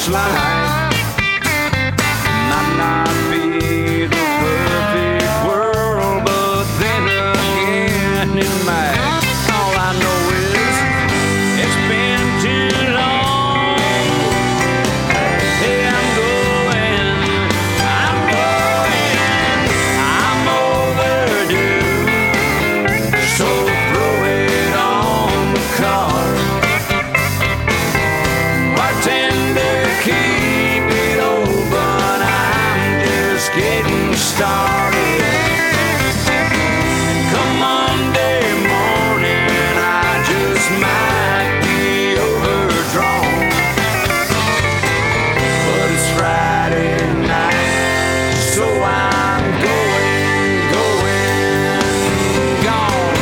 looks like might not be the perfect world, but then again it might. All I know is it's been too long. Hey, I'm overdue. So throw it on the card. Bartender, keep it open. I'm just getting started. Come Monday morning, I just might be overdrawn. But it's Friday night, so I'm going, gone.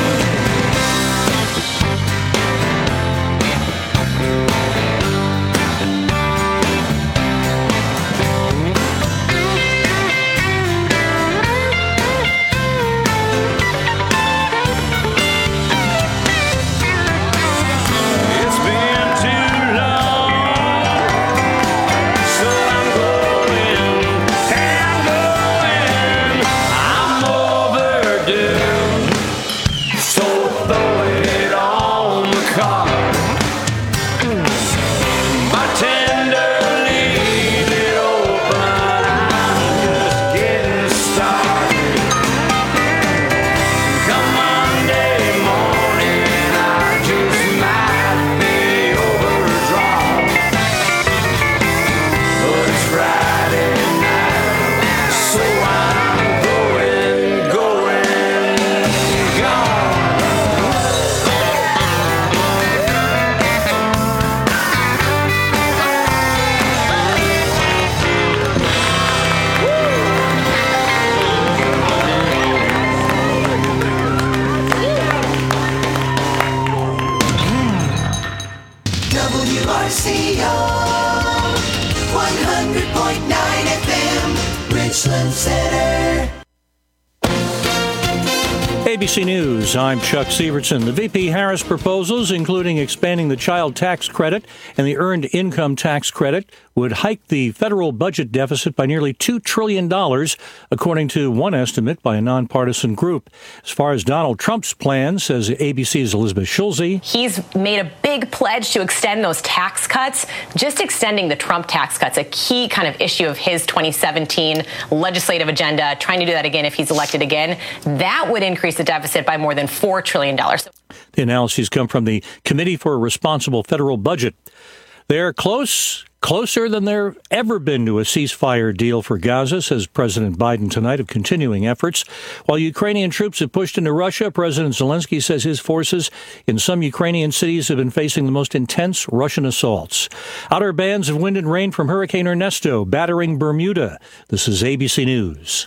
It's been too long, so I'm going, I'm overdue. So throw it on the card. Bartender, leave it open. I'm just getting started. Come Monday morning, I just might be overdrawn. But it's Friday night, so I'm going, gone. WRCO 100.9 FM, Richland Center. ABC News, I'm Chuck Sievertson. The VP Harris proposals, including expanding the child tax credit and the earned income tax credit, would hike the federal budget deficit by nearly $2 trillion, according to one estimate by a nonpartisan group. As far as Donald Trump's plan, says ABC's Elizabeth Schulze, he's made a big pledge to extend those tax cuts. Just extending the Trump tax cuts, a key kind of issue of his 2017 legislative agenda, trying to do that again if he's elected again, that would increase the deficit by more than $4 trillion. The analyses come from the Committee for a Responsible Federal Budget. They're closer than there ever been to a ceasefire deal for Gaza, says President Biden tonight, of continuing efforts. While Ukrainian troops have pushed into Russia, President Zelensky says his forces in some Ukrainian cities have been facing the most intense Russian assaults. Outer bands of wind and rain from Hurricane Ernesto battering Bermuda. This is ABC News.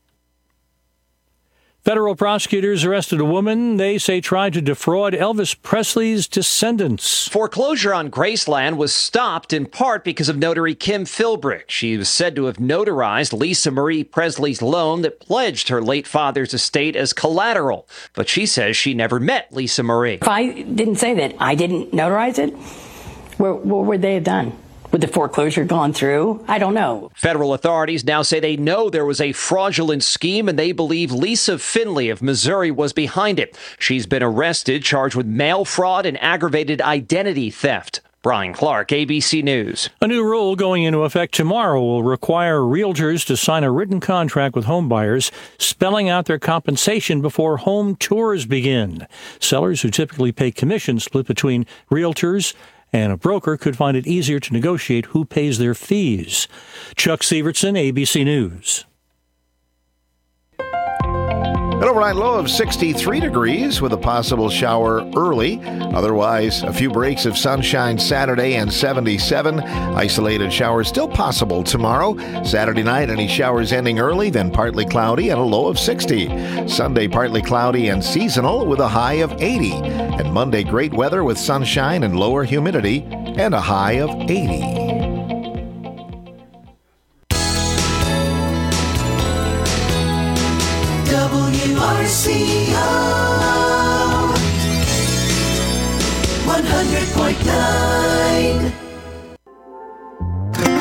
Federal prosecutors arrested a woman they say tried to defraud Elvis Presley's descendants. Foreclosure on Graceland was stopped in part because of notary Kim Philbrick. She was said to have notarized Lisa Marie Presley's loan that pledged her late father's estate as collateral. But she says she never met Lisa Marie. If I didn't say that, I didn't notarize it, what would they have done? Would the foreclosure gone through? I don't know. Federal authorities now say they know there was a fraudulent scheme and they believe Lisa Finley of Missouri was behind it. She's been arrested, charged with mail fraud and aggravated identity theft. Brian Clark, ABC News. A new rule going into effect tomorrow will require realtors to sign a written contract with home buyers, spelling out their compensation before home tours begin. Sellers who typically pay commission split between realtors and a broker could find it easier to negotiate who pays their fees. Chuck Sievertson, ABC News. An overnight low of 63 degrees with a possible shower early. Otherwise, a few breaks of sunshine Saturday and 77. Isolated showers still possible tomorrow. Saturday night, any showers ending early, then partly cloudy and a low of 60. Sunday, partly cloudy and seasonal with a high of 80. And Monday, great weather with sunshine and lower humidity and a high of 80. WRCO 100.9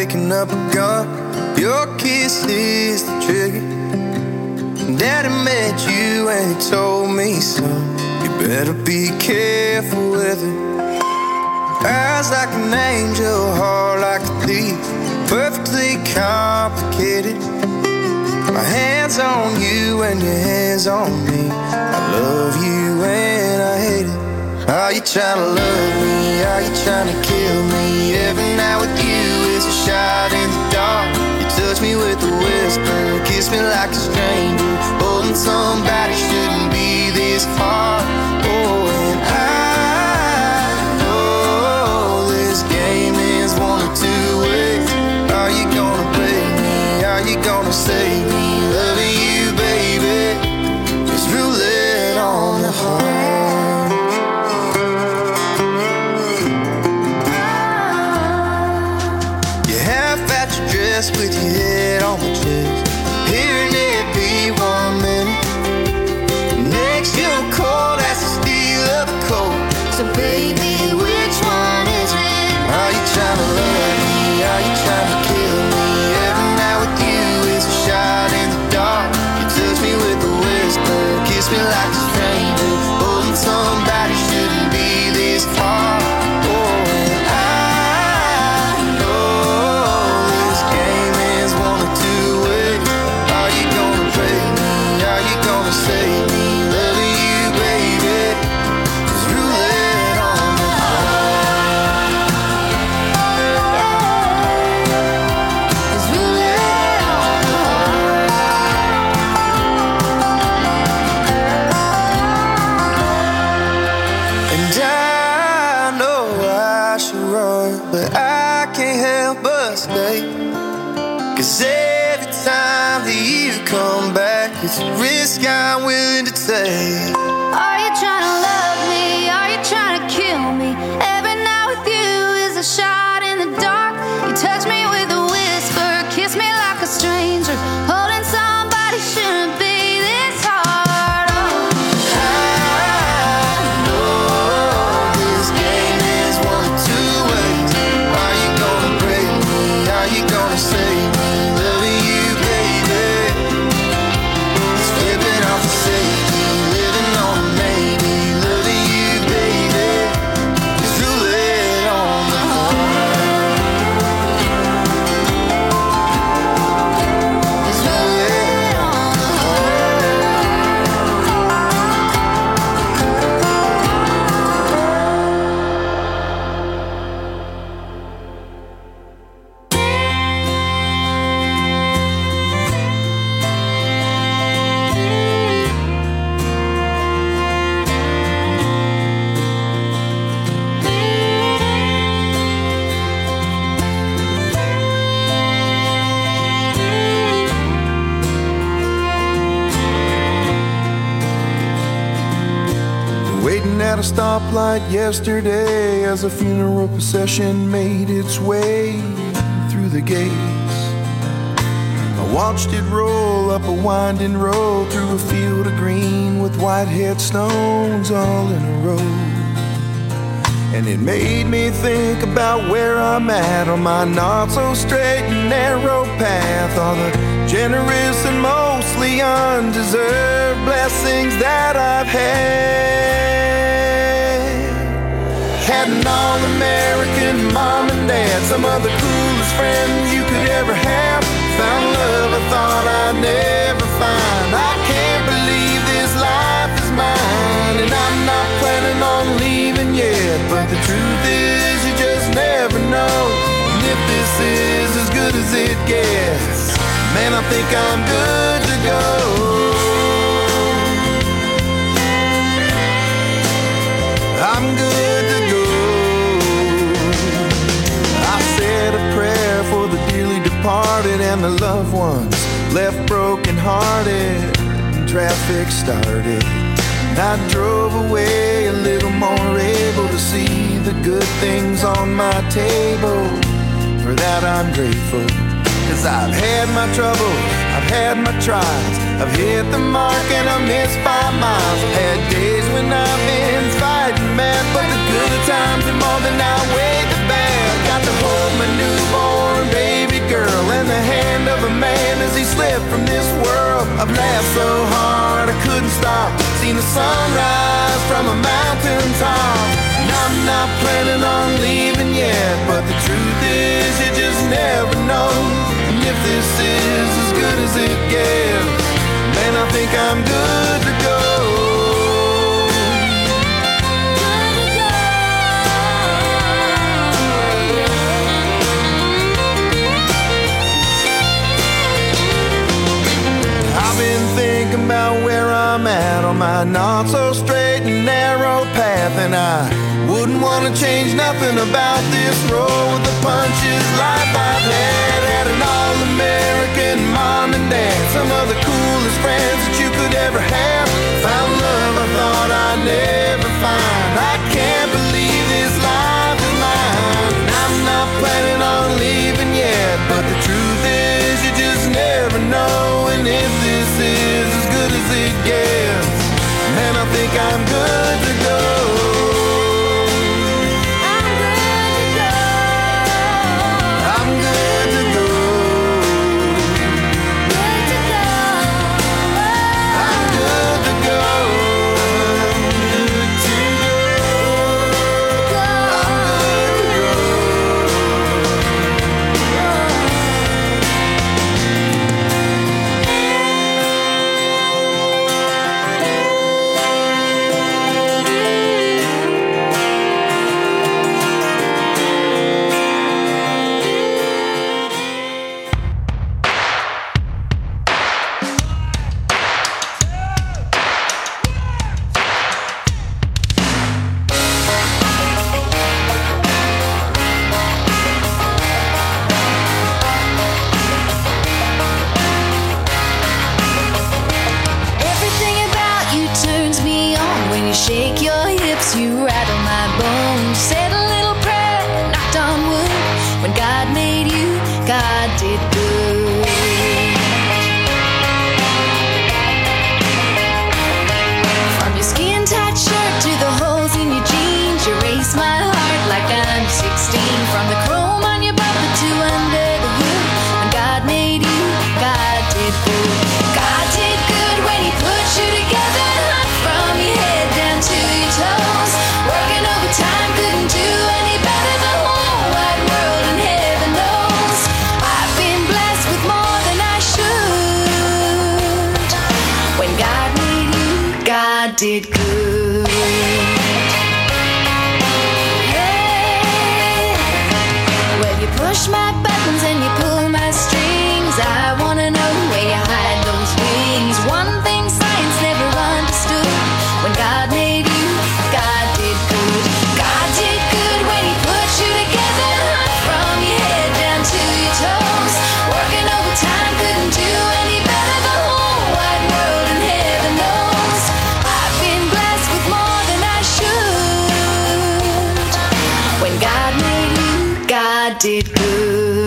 picking up a gun. Your kiss is the trigger. Daddy met you and he told me, son, you better be careful with it. Eyes like an angel, heart like a thief, perfectly complicated. My hands on you and your hands on me. I love you and I hate it. Are you trying to love me? Are you trying to kill me? Every night with you is a shot in the dark. You touch me with a whisper, kiss me like a stranger. Holding somebody shouldn't be this hard. Oh, and I know this game is one of two ways. Are you gonna play me? Are you gonna save me? Loving you, baby, just roulette on the heart. You half at your dress with your head on my chest, hearing it be 1 minute. Next you're cold as the steel of a coat. So baby, which one is it? Are you trying to love me? Are you trying to kill me? Every night with you is a shot in the dark. You touch me with a whisper, kiss me like a stranger. Holding somebody shouldn't be this hard. Oh, and I know this game is one of two ways. Are you gonna play me? Are you gonna save me? Loving you, baby, just roulette on the heart. Just roulette on the heart. And I know I should run, but I can't help but stay. 'Cause every time that you come back, it's a risk I'm willing to take. Are you trying to love me? Are you trying to kill me? Every night with you is a shot in the dark. You touch me with a whisper, kiss me like a stranger. Holding somebody shouldn't be this hard. Oh. I know this game is one of two ways. Are you gonna break me? Are you gonna save me? Loving you, baby, just flipping off the safety, living on a maybe. Loving you, baby, just roulette on the heart. Just roulette on the Waiting at a stoplight yesterday as a funeral procession made its way through the gates. I watched it roll up a winding road through a field of green with white headstones all in a row. And it made me think about where I'm at on my not so straight and narrow path. All the generous and mostly undeserved blessings that I've had. Had an all-American mom and dad, some of the coolest friends you could ever have. Found love I thought I'd never find. I can't believe this life is mine, and I'm not planning on leaving yet. But the truth is, you just never know. And if this is as good as it gets, man, I think I'm good to go. I'm good to go. I said a prayer for the dearly departed and the loved ones left broken hearted. Traffic started, and I drove away a little more able to see the good things on my table. For that I'm grateful, 'cause I've had my trouble, I've had my trials, I've hit the mark and I missed 5 miles. I've had days when I've been fighting mad, but the good times are more than outweigh the bad. Got to hold my newborn baby left from this world. I've laughed so hard I couldn't stop. Seen the sunrise from a mountaintop. And I'm not planning on leaving yet, but the truth is you just never know. And if this is as good as it gets, man, I think I'm good to go. I've been thinking about where I'm at on my not so straight and narrow path, and I wouldn't want to change nothing about this road with the punches life I've had. Had an all-American mom and dad, some of the coolest friends that you could ever have. Found love I thought I'd never find. I can't believe this life is mine. I'm not planning on leaving yet, but the truth is you just never know. And if this is as good as it gets, man, I think I'm good to go. Shake your hips, you rattle my bones. Said a little prayer, knocked on wood. When God made you, God did good. From your skin-tight shirt to the holes in your jeans, you race my heart like I'm 16. From the chrome on your bumper to under the hood. When God made you, God did good. God did good when He put you together. From your head down to your toes, working overtime, couldn't do any better. The whole wide world and heaven knows I've been blessed with more than I should. When God made you, God did good. Hey, well, you push my buttons and you pull my strings. I wanna know where you hide those wings. One thing science never understood. When God made you, God did good. God did good when He put you together. From your head down to your toes, working overtime, couldn't do any better. The whole wide world and heaven knows I've been blessed with more than I should. When God made you, God did good.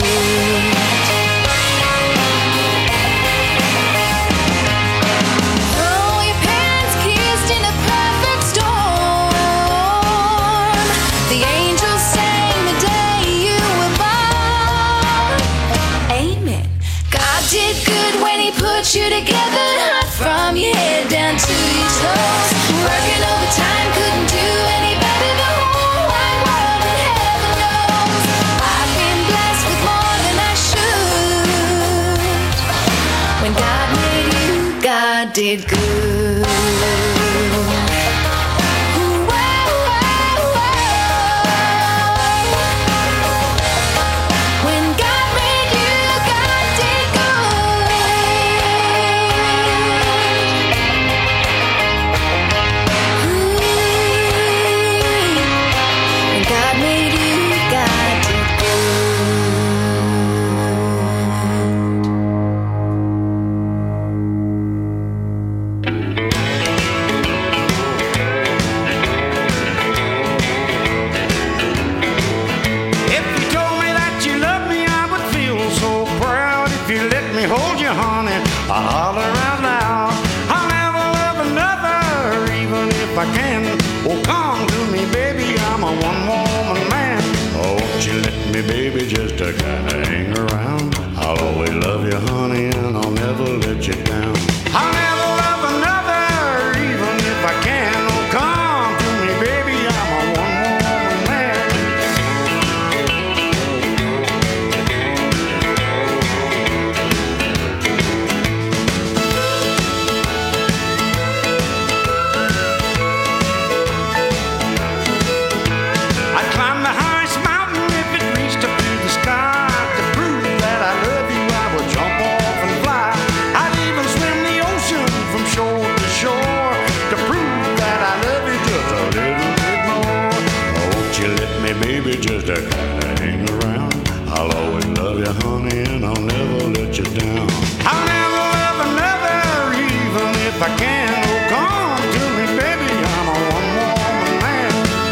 Put you together, from your head down to your toes, working overtime, couldn't do any better. The whole wide world and heaven knows I've been blessed with more than I should. When God made you, God did good. I'll holler out loud. I'll never love another, even if I can. Oh, come to me, baby, I'm a one-woman man. Oh, won't you let me me, baby, just to kinda hang around. I'll always love you, honey, and I'll never let you down. I'll never love another, even if I can. Oh, come to me, baby, I'm a one-woman man. I'd climb the highest mountain if it reached up to the sky. To prove that I love you, I would jump off and fly. I'd even swim the ocean from shore to shore to prove that I love you just a little bit more. Oh, won't you let me, baby, just to kinda hang around? I'll always love you, honey, and I'll never let you down. I'll never love another, even if I can. Oh, come to me, baby, I'm a one-woman man.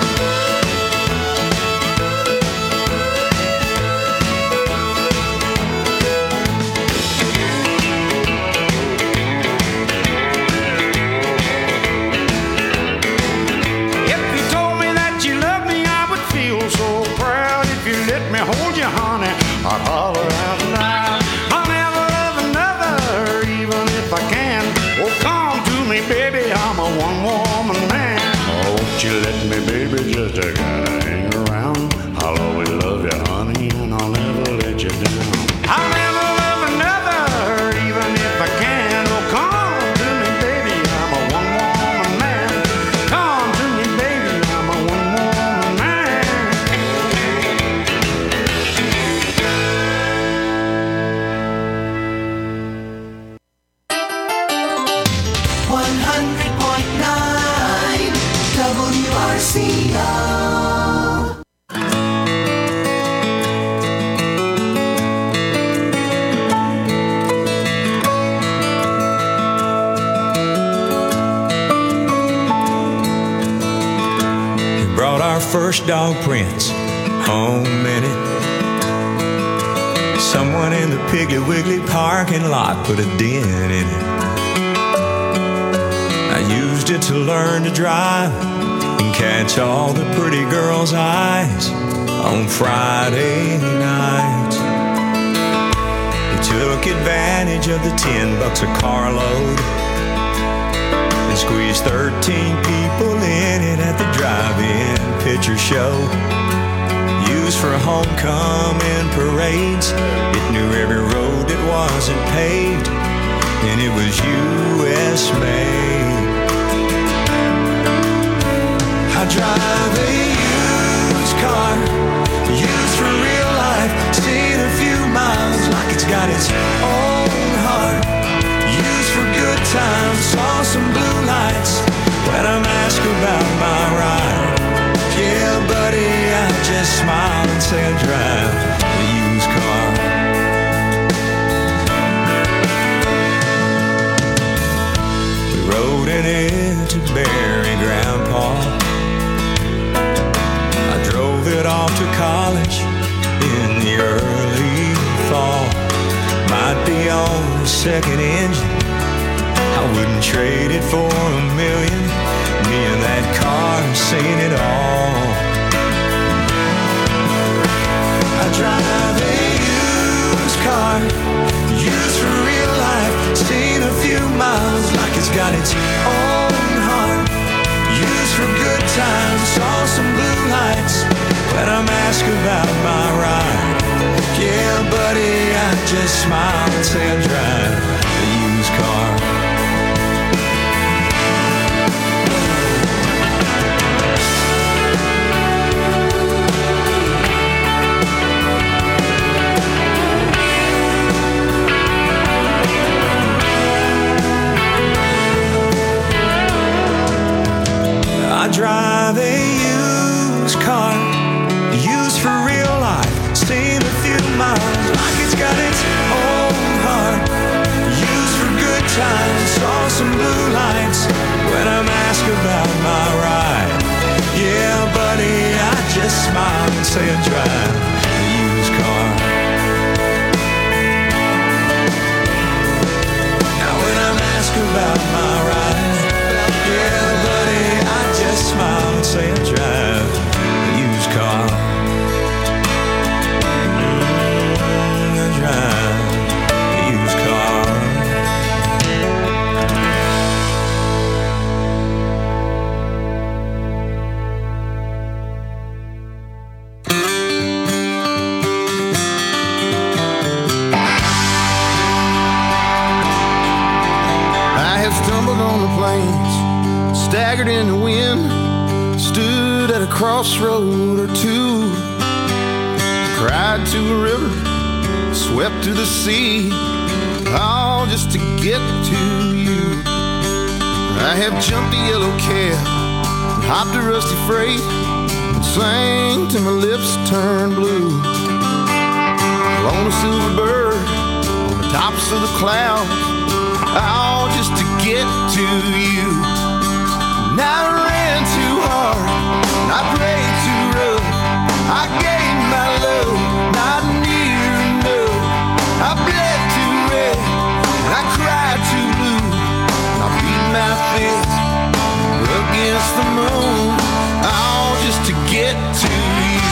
If you told me that you love me, I would feel so proud. If you let me hold you, honey, I'd holler out loud. I'll never love another, even if I can. Oh, come to me, baby, I'm a one-woman man. Oh, won't you let me, baby, just to kinda hang around? I'll always love you, honey, and I'll never let you down. I'll never love another, even if I can. Oh, come to me, baby, I'm a one-woman man. Come to me, baby, I'm a one-woman man. 100.9 WRCO. Brought our first dog Prince home in it. Someone in the Piggly Wiggly parking lot put a dent in it. I used it to learn to drive and catch all the pretty girls' eyes on Friday nights. He took advantage of the $10 a carload and squeezed 13 people in it at the drive-in picture show. Used for homecoming parades, it knew every road that wasn't paved, and it was U.S. made. I drive a used car, used for real life, seen a few miles like it's got its own heart. Used for good times, saw some blue lights when I'm asked about my ride. Yeah, buddy, I just smile and say I drive a used car. We rode in it to bury Grandpa. I drove it off to college in the early fall. Might be on the second engine, I wouldn't trade it for $1 million. Me and that car seen it all. I drive a used car, used for real life, seen a few miles like it's got its own heart. Used for good times, saw some blue lights when I'm asked about my ride. Yeah, buddy, I just smile and say I drive a used car. I drive a used car, used for real life, seen a few miles like it's got its own heart. Used for good times, saw some blue lights when I'm asked about my ride. Yeah, buddy, I just smile and say I drive a used car. Now when I'm asked about my ride, yeah, buddy, I just smile and say I drive a used car. staggered in the wind, stood at a crossroad or two, cried to a river, swept to the sea, all just to get to you. I have jumped a yellow cab, hopped a rusty freight, and sang till my lips turned blue. Flown a silver bird on the tops of the clouds, all just to get to you. And I ran too hard, and I prayed too rough, I gave my love, not near enough. I bled too red, and I cried too blue, and I beat my fist against the moon, all just to get to you.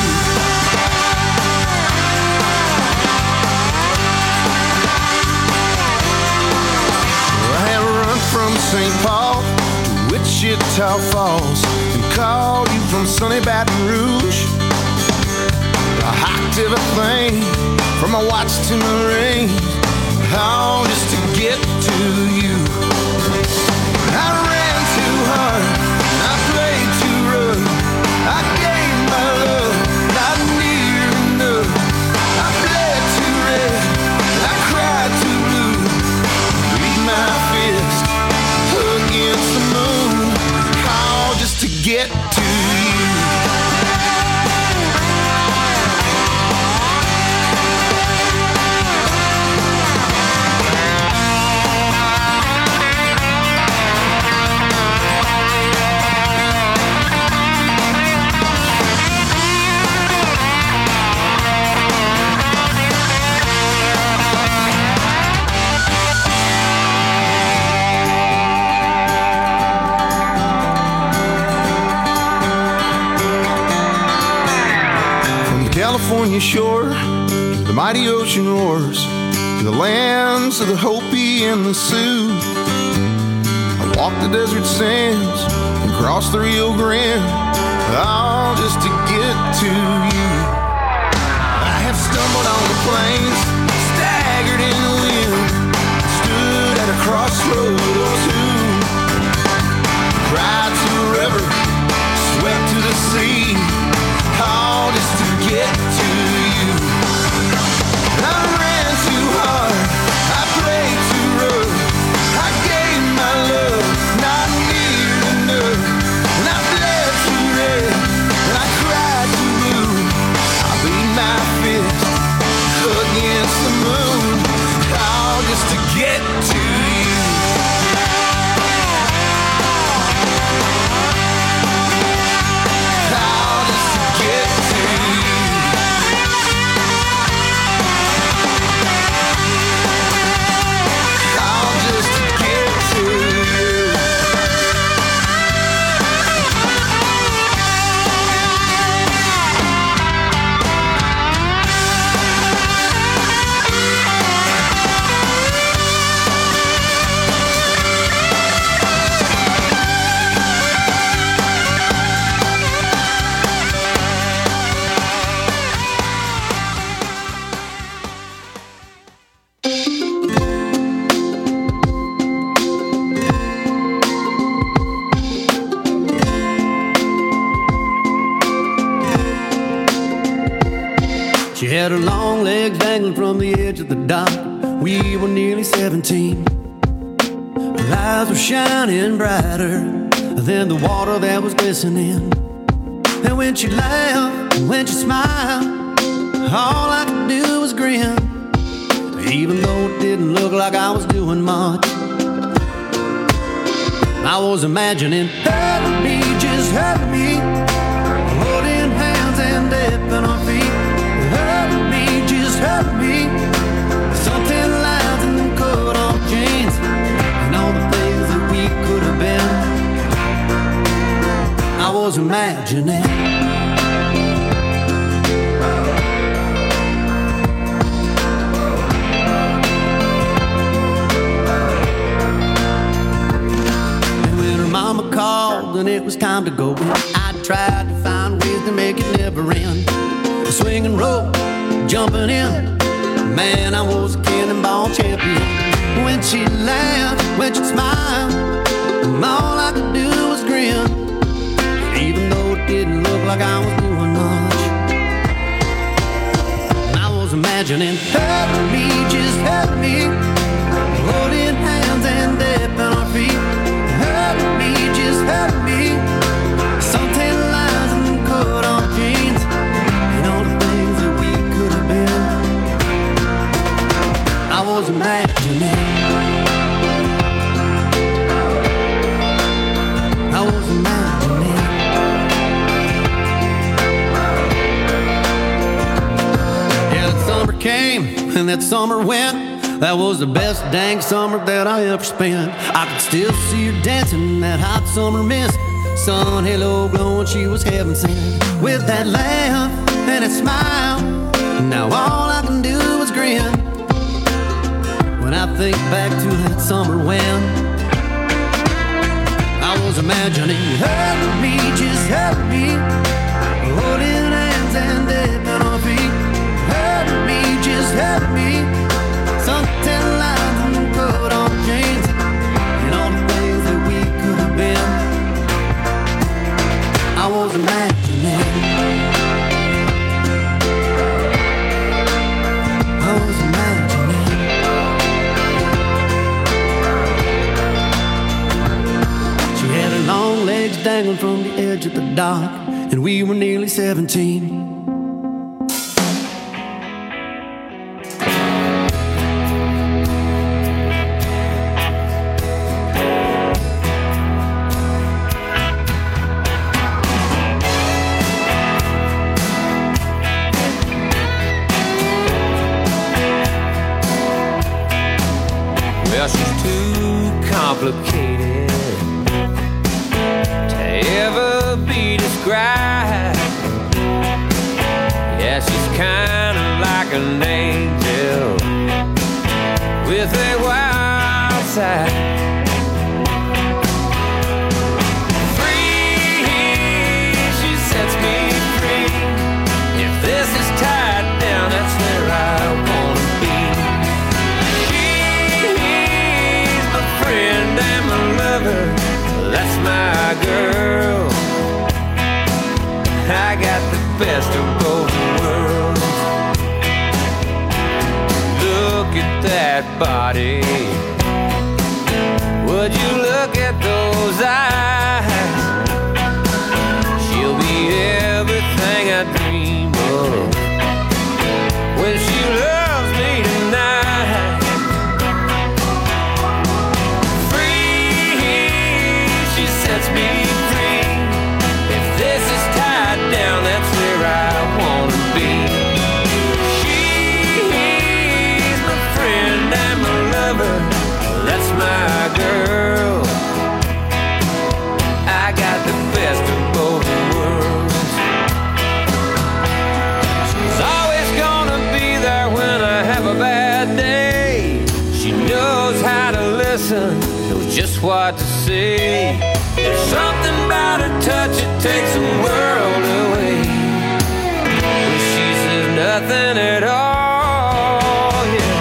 I have run from St. Paul to Wichita Falls and called you from sunny Baton Rouge. I hiked everything from my watch to my ring, all just to get to you. I ran too hard, I played too rough, I gave my love, not near enough. I bled too red, and I cried too blue, beat my fist against the moon, all just to get to you. California shore, the mighty ocean roars, to the lands of the Hopi and the Sioux. I walked the desert sands and crossed the Rio Grande, all just to get to you. I have stumbled on the plains, staggered in the wind, stood at a crossroad or two, cried to a river, swept to the sea, all just to get to you. I ran too hard, I played too rough, I gave my love, not near enough. And I bled too red, and I cried too blue, I beat my fist against the moon, all just to get to you. All just to get to you. All just to get to you. She had her long legs dangling from the edge of the dock. We were nearly 17. Her eyes were shining brighter than the water that was glistening. And when she laughed, and when she smiled, all I could do was grin. Even though it didn't look like I was doing much, I was imagining help me, just help me, holding hands and dipping our feet. Help me, just help me, something lines and them cut off jeans, and all the things that we could have been, I was imagining. And when her mama called and it was time to go, I tried to find ways to make it never end. Swinging rope, jumping in, man, I was a cannonball champion. When she laughed, when she smiled, and all I could do was grin. Even though it didn't look like I was doing much, and I was imagining, help me, just help me, holding hands and death on our feet. Help me, just help me, suntan lines and cut on jeans, and all the things that we could have been. I was imagining, I was imagining. Yeah, that summer came and that summer went. That was the best dang summer that I ever spent. I could still see her dancing in that hot summer mist. Sun halo glowing, she was heaven sent. With that laugh and that smile, now all I can do is grin when I think back to that summer when I was imagining, help me, just help me, holding hands and dipping our feet. Help me, just help me, suntan lines and cut on jeans, and all the things that we could have been. I was imagining, I was imagining. She had her long legs dangling from the edge of the dock, and we were nearly 17. Well, she's too complicated to ever be described. Yeah, she's kind of like an angel with a wild side. Free, she sets me free. If this is tied down, that's where I wanna be. She's my friend and my lover, that's my girl. I got the best of both worlds. Look at that body. Would you look at those eyes? She'll be everything I dream of when she loves me tonight. Free, she sets me free. If this is tied down, that's where I wanna be. She's my friend and my lover, that's my girl. I got the best of both worlds. She's always gonna be there when I have a bad day. She knows how to listen, knows just what to say. There's something about her touch, it takes the world away. When she says nothing at all, yeah.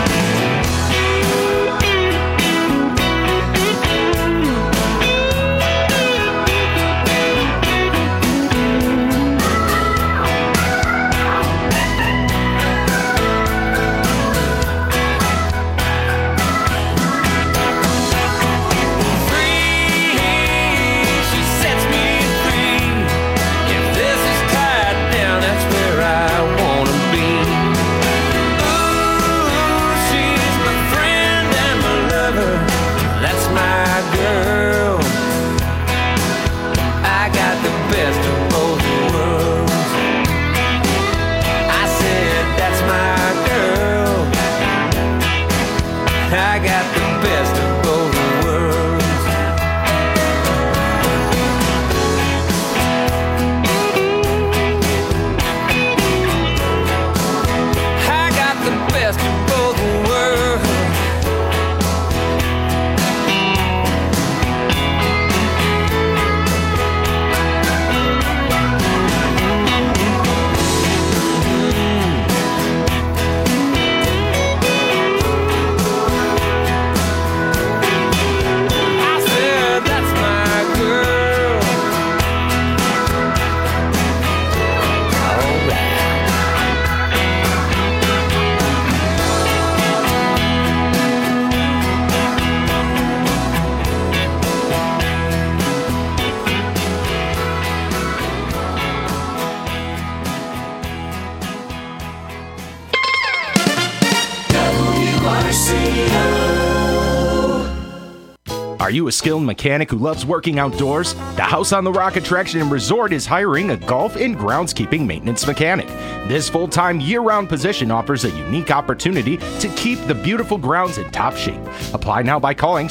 Are you a skilled mechanic who loves working outdoors? The House on the Rock Attraction and Resort is hiring a golf and groundskeeping maintenance mechanic. This full-time year-round position offers a unique opportunity to keep the beautiful grounds in top shape. Apply now by calling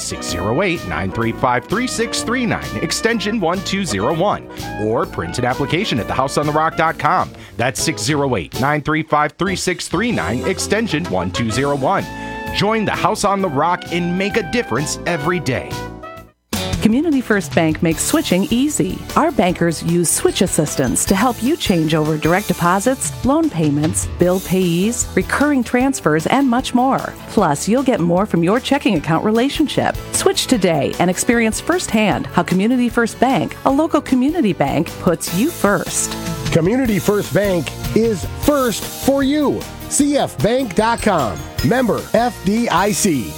608-935-3639, extension 1201, or print an application at thehouseontherock.com. That's 608-935-3639, extension 1201. Join the House on the Rock and make a difference every day. Community First Bank makes switching easy. Our bankers use switch assistance to help you change over direct deposits, loan payments, bill payees, recurring transfers, and much more. Plus, you'll get more from your checking account relationship. Switch today and experience firsthand how Community First Bank, a local community bank, puts you first. Community First Bank is first for you. CFBank.com. Member FDIC.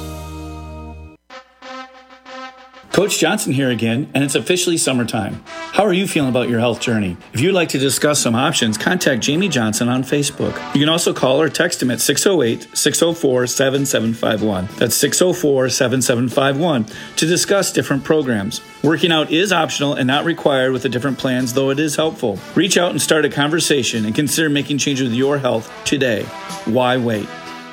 Coach Johnson here again, and it's officially summertime. How are you feeling about your health journey? If you'd like to discuss some options, contact Jamie Johnson on Facebook. You can also call or text him at 608-604-7751. That's 604-7751 to discuss different programs. Working out is optional and not required with the different plans, though it is helpful. Reach out and start a conversation and consider making changes with your health today. Why wait?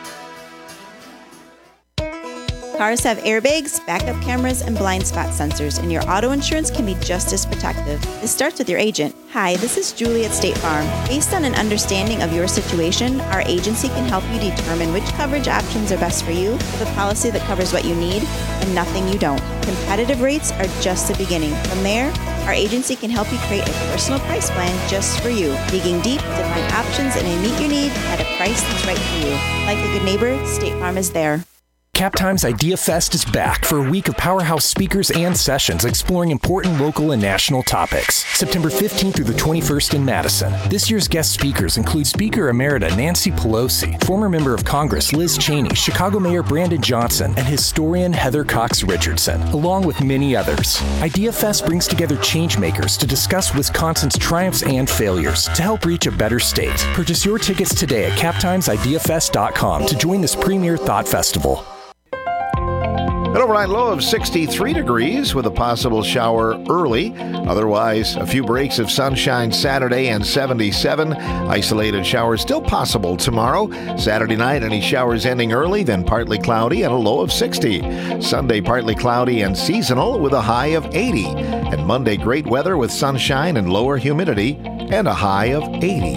Cars have airbags, backup cameras, and blind spot sensors, and your auto insurance can be just as protective. This starts with your agent. Hi, this is Julie at State Farm. Based on an understanding of your situation, our agency can help you determine which coverage options are best for you, with a policy that covers what you need and nothing you don't. Competitive rates are just the beginning. From there, our agency can help you create a personal price plan just for you, digging deep to find options that may meet your need at a price that's right for you. Like a good neighbor, State Farm is there. Captime's Idea Fest is back for a week of powerhouse speakers and sessions exploring important local and national topics. September 15th through the 21st in Madison. This year's guest speakers include Speaker Emerita Nancy Pelosi, former member of Congress Liz Cheney, Chicago Mayor Brandon Johnson, and historian Heather Cox Richardson, along with many others. Idea Fest brings together changemakers to discuss Wisconsin's triumphs and failures to help reach a better state. Purchase your tickets today at captimesideafest.com to join this premier thought festival. An overnight low of 63 degrees with a possible shower early. Otherwise, a few breaks of sunshine Saturday and 77. Isolated showers still possible tomorrow. Saturday night, any showers ending early, then partly cloudy and a low of 60. Sunday, partly cloudy and seasonal with a high of 80. And Monday, great weather with sunshine and lower humidity and a high of 80.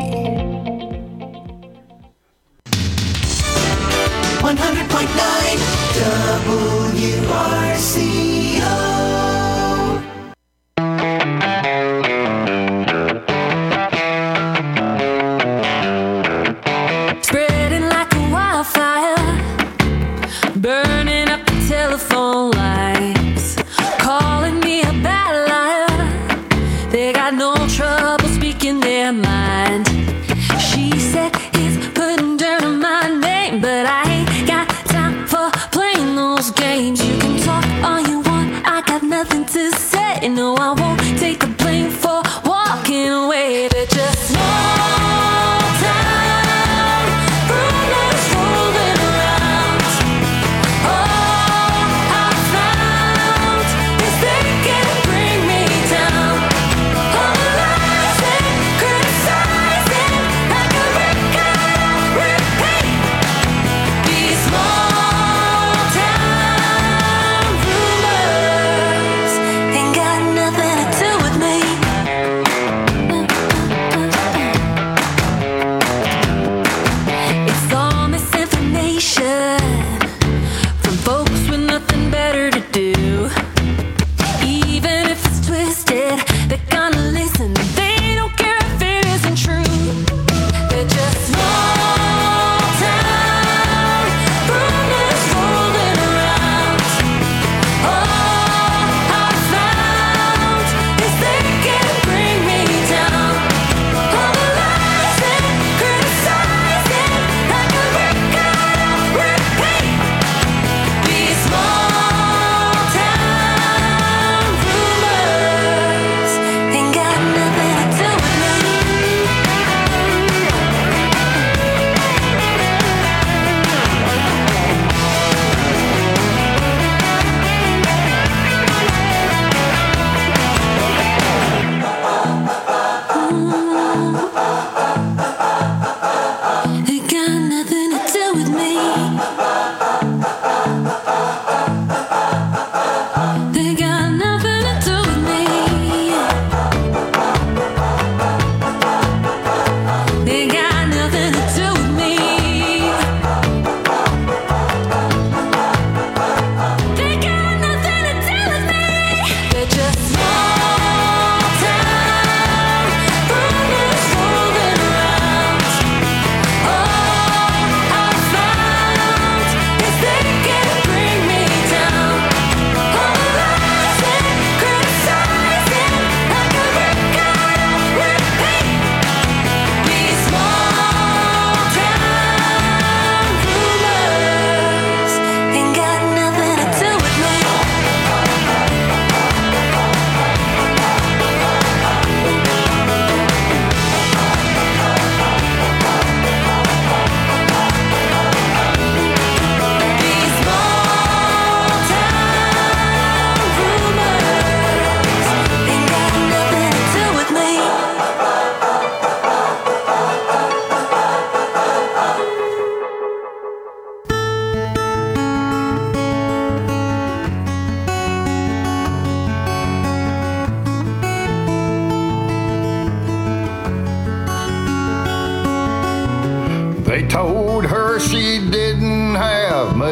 100.9 WRCO. Spreading like a wildfire, burning up the telephone lines, calling me a bad liar. They got no trouble speaking their mind. She said it's putting dirt on my name, but I ain't got time for playing those games. You can talk all you want, I got nothing to say. No, I won't take the blame for walking away. They're just small town rumors rolling around. All I found is they can bring me down. All the lies and criticizing like a record repeat. These small town rumors ain't got nothing to do with me.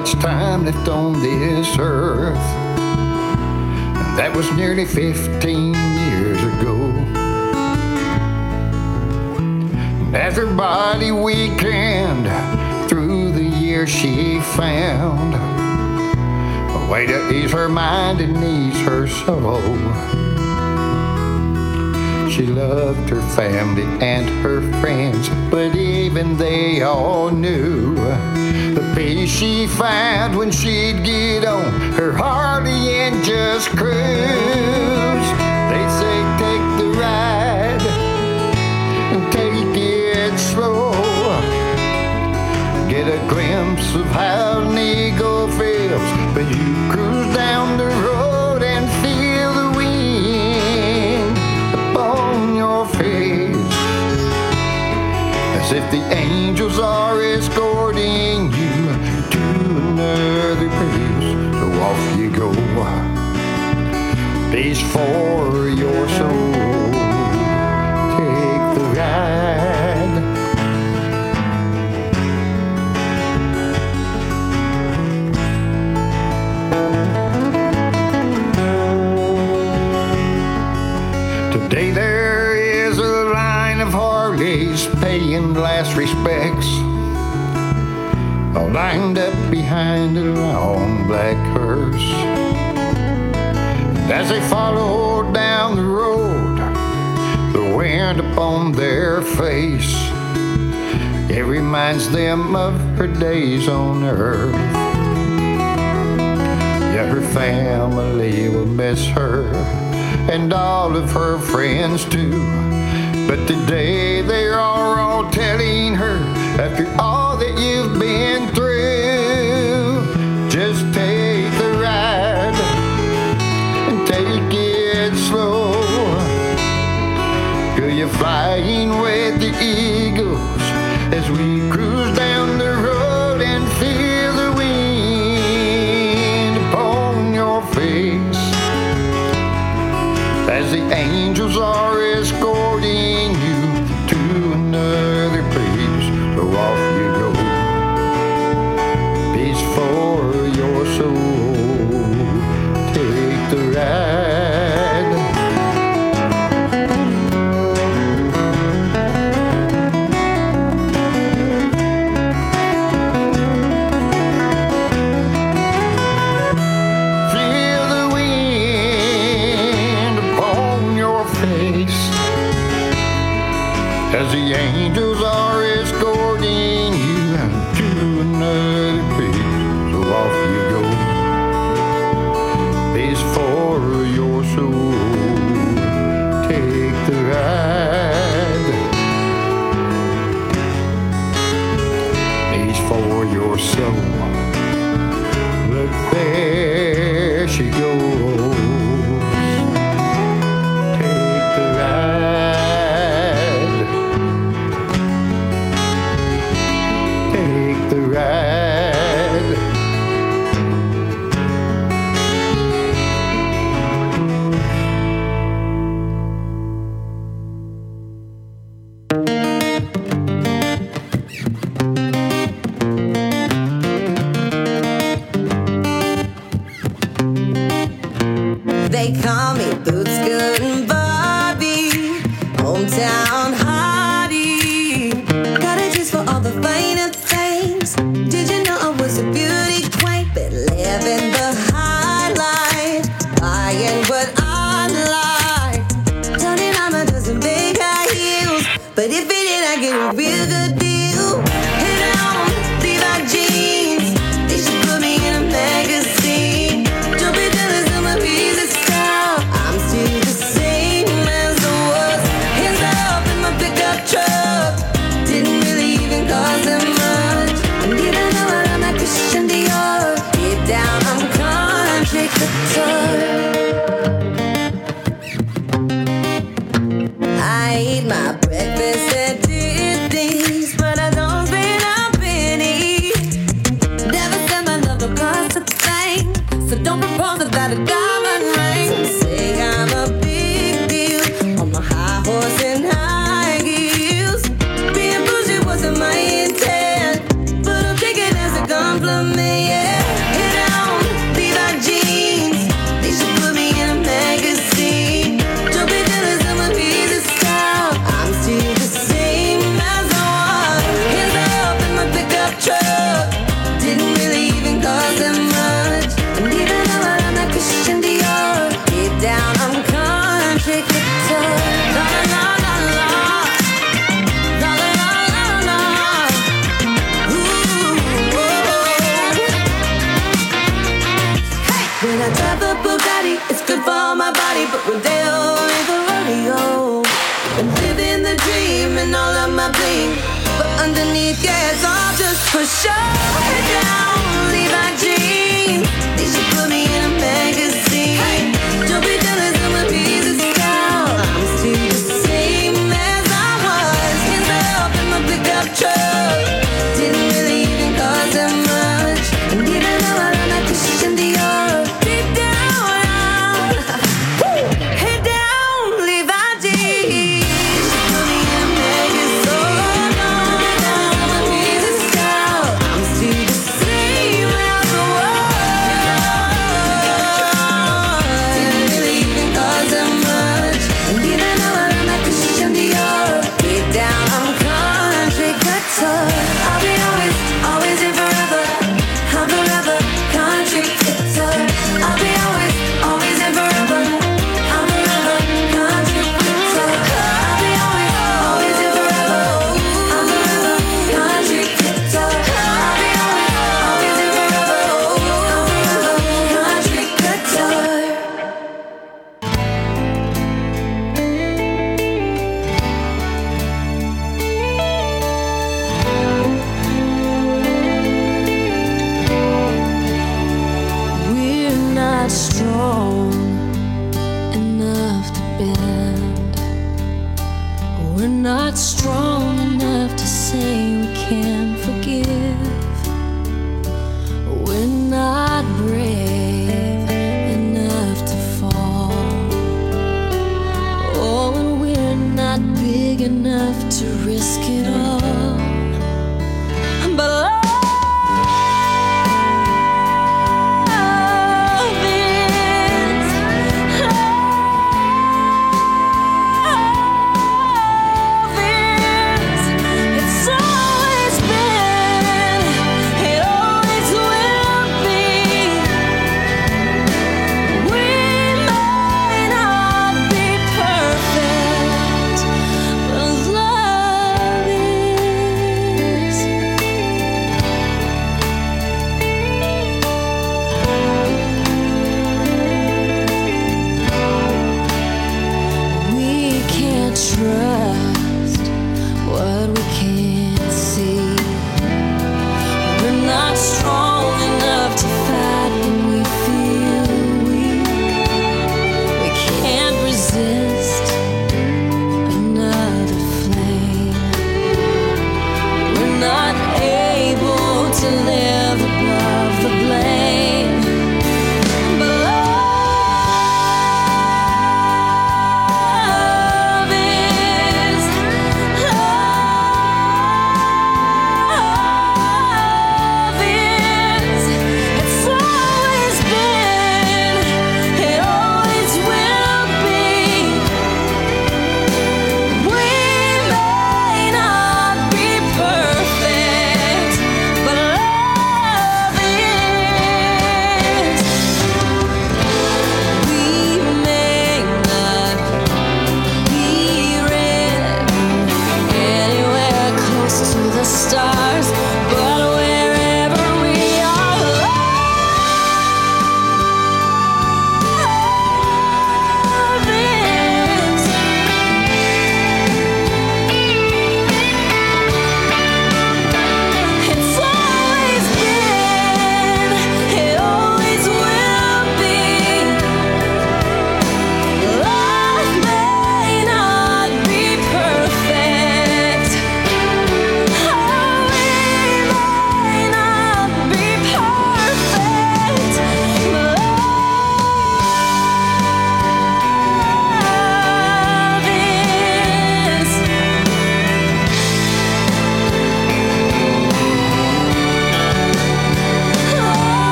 much time left on this earth. And that was nearly 15 years ago. And as her body weakened through the years, she found a way to ease her mind and ease her soul. She loved her family and her friends, but even they all knew the peace she found when she'd get on her Harley and just cruise. They'd say, take the ride and take it slow. Get a glimpse of how an eagle feels, but you cruise down the road and feel the wind upon your face, as if the angels are escorting you to another place. So off you go, peace for your soul. Take the ride. Today there is a line of Harleys paying last respects, all lined up behind a long black hearse. And as they follow down the road, the wind upon their face, it reminds them of her days on earth. Yet her family will miss her, and all of her friends too. But today they are all telling her, after all that you've been through, just take the ride and take it slow. Girl, you're flying with the eagles as we cruise down the road and feel the wind upon your face, as the angels are escorting you to another place. So off you go, peace for your soul. Take the ride. Feel the wind upon your face, as the angels are escorting you to another place. So off you go, peace for your soul. Take the ride. Peace for your soul. Look, there she goes. Take the ride. Take the ride. They call me Boots Good and Barbie, hometown hottie. Got a juice for all the finer things. Did you know I was a beauty queen? Been living the high life, buying what I like. Turning on a dozen big high heels, but if it ain't, I get a real good deal. Hit on Levi jeans, they should put me in a magazine. Don't be jealous of my piece of style. I'm still the same as I was. Hands up in my pickup truck. Didn't really even cost them much. And even though I'm like Christian Dior, deep down I'm gonna take the tour. I eat my breakfast at Disney's, but I don't spend a penny. Never said my love don't cost a thing, so don't propose without a diamond ring. Some say I'm a big deal on my high horse and high heels. Being bougie wasn't my intent, but I'll take it as a compliment, yeah. When I drive a Bugatti, it's good for my body, but Rodeo ain't the rodeo. I'm living the dream and all of my bling, but underneath, yeah, it's all just for show. Head down, leave my jeans. They should put me in a magazine. Hey, don't be jealous of my music style. I'm still the same as I was. Hands up in my pickup truck. Didn't really even cost that much. And even though I don't like Christian Dior, deep down, head down, leave my jeans. Put me in a magazine. So long, my music style. I'm still the same as I was. Didn't really even cost that much. And even though I don't like Christian Dior, deep down, I'm country guitar. I'll be always, always and forever. I'm forever country guitar. I'll be always, always and forever. I'm forever country guitar. I'll be always, always and forever. I'm forever country guitar. I'll be always, always and forever. I'm forever country guitar. We're not strong enough to bend. We're not strong enough to say we can forgive. We're not brave enough to fall. Oh, and we're not big enough to risk it all. But love it's always been, it always will be. We may not be perfect, but love is.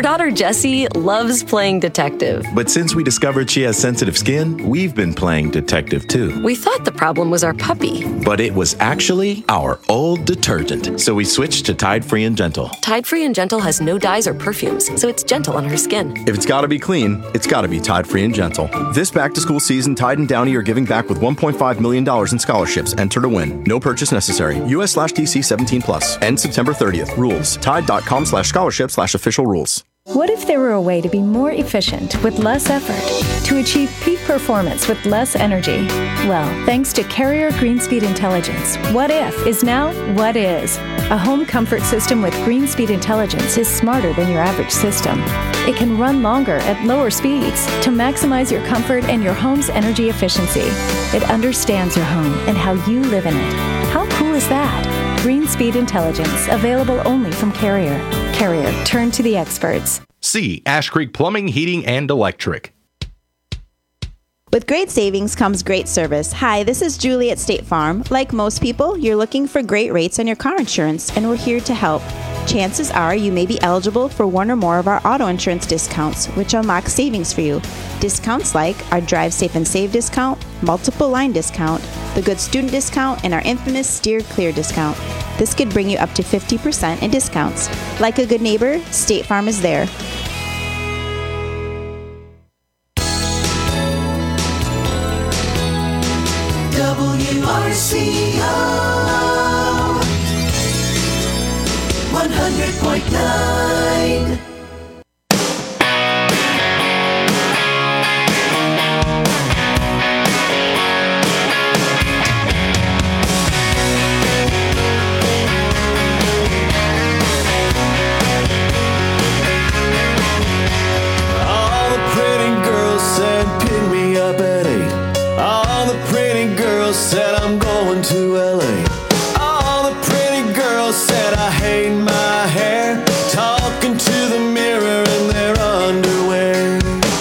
Our daughter Jessie loves playing detective. But since we discovered she has sensitive skin, we've been playing detective too. We thought the problem was our puppy. But it was actually our old detergent. So we switched to Tide Free and Gentle. Tide Free and Gentle has no dyes or perfumes, so it's gentle on her skin. If it's gotta be clean, it's gotta be Tide Free and Gentle. This back-to-school season, Tide and Downy are giving back with $1.5 million in scholarships. Enter to win. No purchase necessary. US/DC 17+. End September 30th. Rules. Tide.com/scholarship/official rules. What if there were a way to be more efficient with less effort, to achieve peak performance with less energy? Well, thanks to Carrier Greenspeed Intelligence, What If is now What Is. A home comfort system with Greenspeed Intelligence is smarter than your average system. It can run longer at lower speeds to maximize your comfort and your home's energy efficiency. It understands your home and how you live in it. How cool is that? Greenspeed Intelligence, available only from Carrier. Carrier, turn to the experts. C. Ash Creek Plumbing, Heating, and Electric. With great savings comes great service. Hi, this is Julie at State Farm. Like most people, you're looking for great rates on your car insurance, and we're here to help. Chances are you may be eligible for one or more of our auto insurance discounts, which unlock savings for you. Discounts like our Drive Safe and Save discount, multiple line discount, the Good Student discount, and our infamous Steer Clear discount. This could bring you up to 50% in discounts. Like a good neighbor, State Farm is there. WRCO 100.9. All the pretty girls said pick me up at 8. All the pretty girls said I'm going to LA. All the pretty girls said I hate my hair, talking to the mirror in their underwear.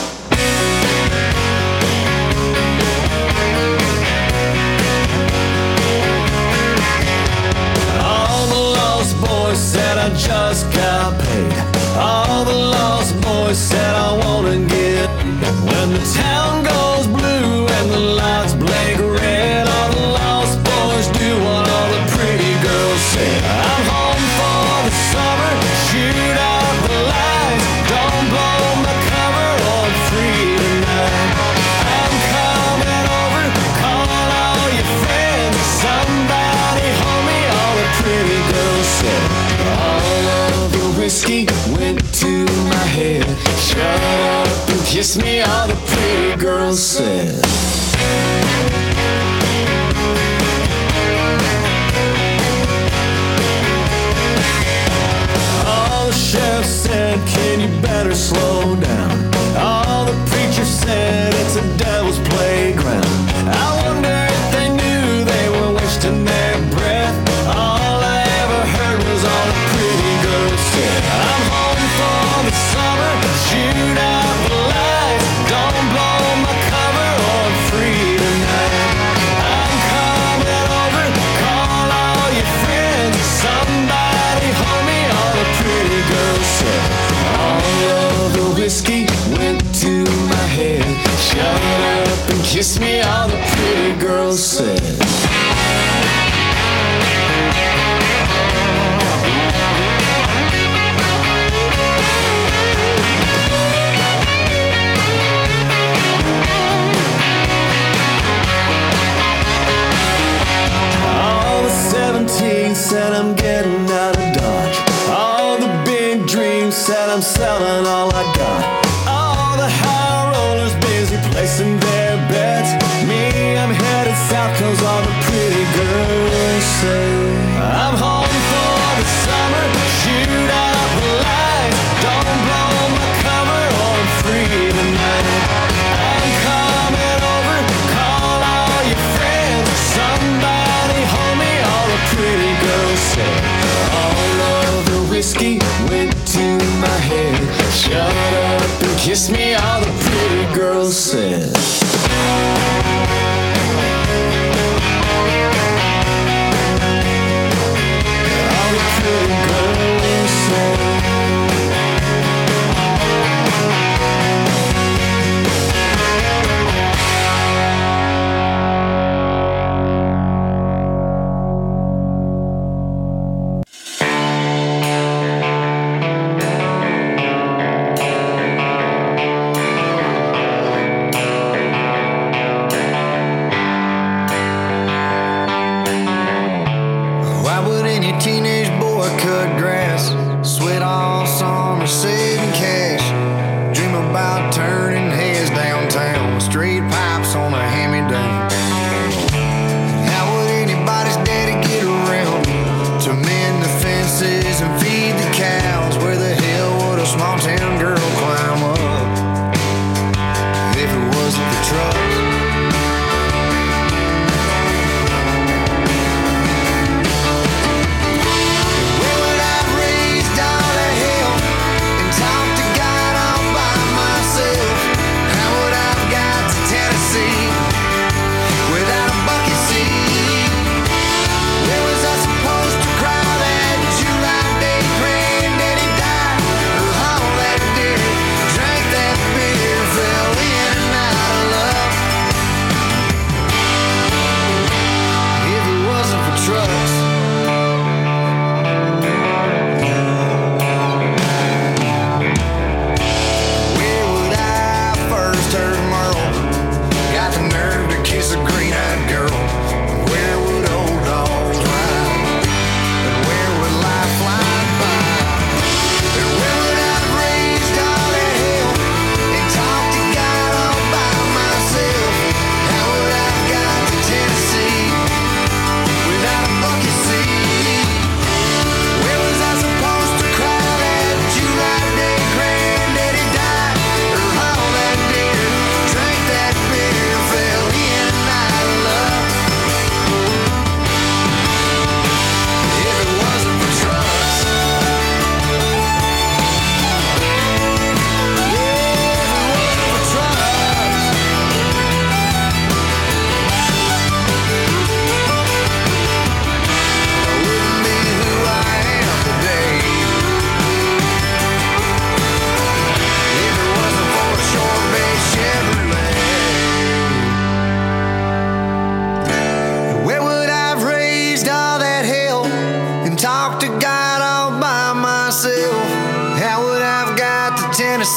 All the lost boys said I just got paid. All the lost boys said I wanna get when the town goes blue and the lights blink red. All the lost boys do what all the pretty girls say. I'm home for the summer, shoot out the lights, don't blow my cover, or I'm free tonight. I'm coming over, call all your friends, somebody hold me, all the pretty girls said. All of the whiskey went to my head, shut up and kiss me, all the pretty girls said. All the sheriff said, can you better slow down? All the preachers said, it's a devil's playground. I wonder if they knew they were wasting their breath. All I ever heard was all the pretty girls said. I'm home for the summer, shoot out the lights, don't blow my cover, or I'm free tonight. I'm coming over, call all your friends, somebody hold me, all the pretty girls said. All of the whiskey went to my head, shut up and kiss me, all the pretty girls said. All the 17 said I'm getting out of Dodge. All the big dreams said I'm selling all I got. All the high rollers busy placing their bets. Me, I'm headed south cause all the pretty girls say I'm home for the summer, shoot out the lights, don't blow my cover, or I'm free tonight. I'm coming over, call all your friends, somebody hold me, all the pretty girls say. All of the whiskey went to my head, shut up and kiss me, all the pretty girls said. All the pretty girls said.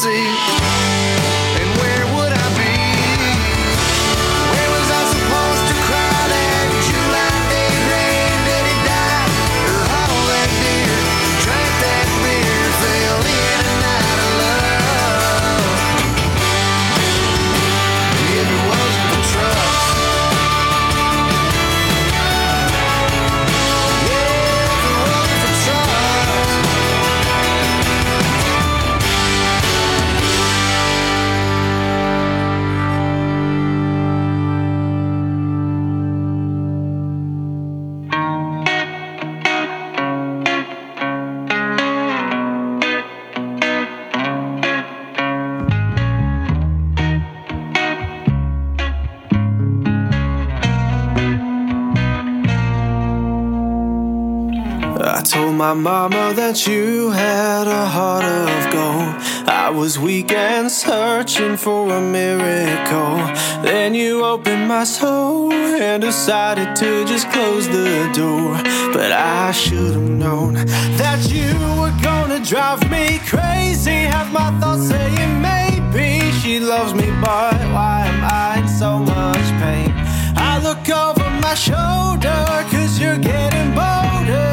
see. And where would I be? Where was I supposed to cry that July day rain? Did he die? Or all that deer drank that beer, fell in and out of love? If it wasn't for trucks. I told my mama that you had a heart of gold. I was weak and searching for a miracle. Then you opened my soul and decided to just close the door. But I should have known that you were gonna drive me crazy. Have my thoughts saying maybe she loves me, but why am I in so much pain? I look over my shoulder 'cause you're getting bolder.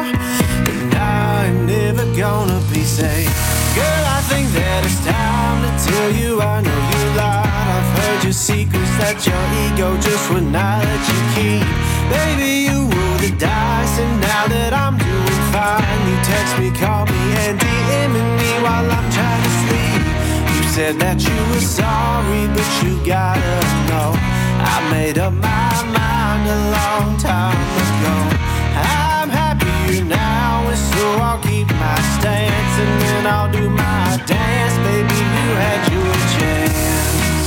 I'm never gonna be safe. Girl, I think that it's time to tell you I know you lied. I've heard your secrets that your ego just would not let you keep. Baby, you roll the dice, and now that I'm doing fine, you text me, call me, and DMing me while I'm trying to sleep. You said that you were sorry, but you gotta know I made up my mind a long time ago. I'm happier now, and so I'll keep my stance, and then I'll do my dance. Baby, you had your chance.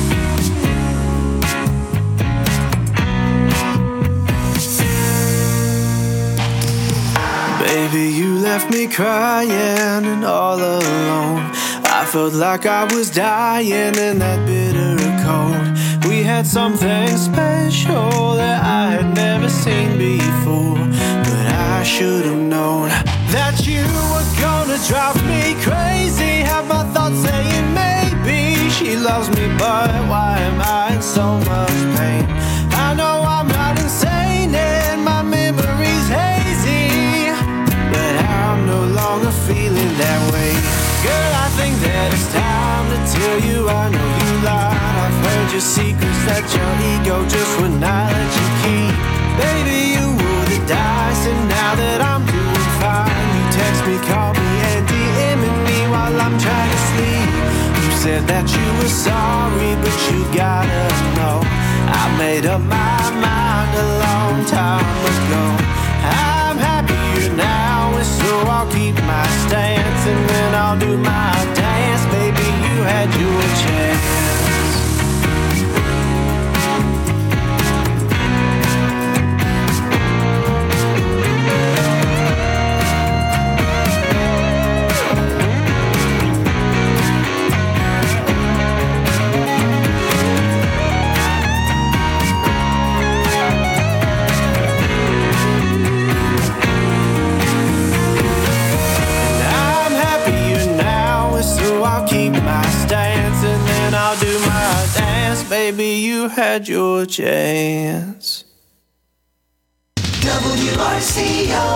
Baby, you left me crying and all alone. I felt like I was dying in that bitter cold. We had something special that I had never seen before. But I should have known that you were gonna drive me crazy. Have my thoughts saying maybe she loves me, but why am I in so much pain? I know I'm not insane and my memory's hazy, but I'm no longer feeling that way. Girl, I think that it's time to tell you I know you lied. I've heard your secrets that your ego just would not let you keep. Baby, you roll the dice, and now that I'm doing fine, you text me, call me, and DMing me while I'm trying to sleep. You said that you were sorry, but you gotta know I made up my mind a long time ago. I'm happier now, and so I'll keep my stance, and then I'll do my dance. Baby, you had your chance. Baby, you had your chance. WRCO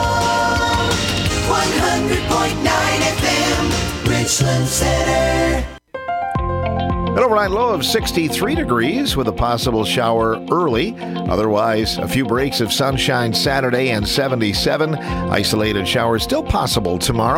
100.9 FM, Richland Center. An overnight low of 63 degrees with a possible shower early. Otherwise, a few breaks of sunshine Saturday and 77. Isolated showers still possible tomorrow.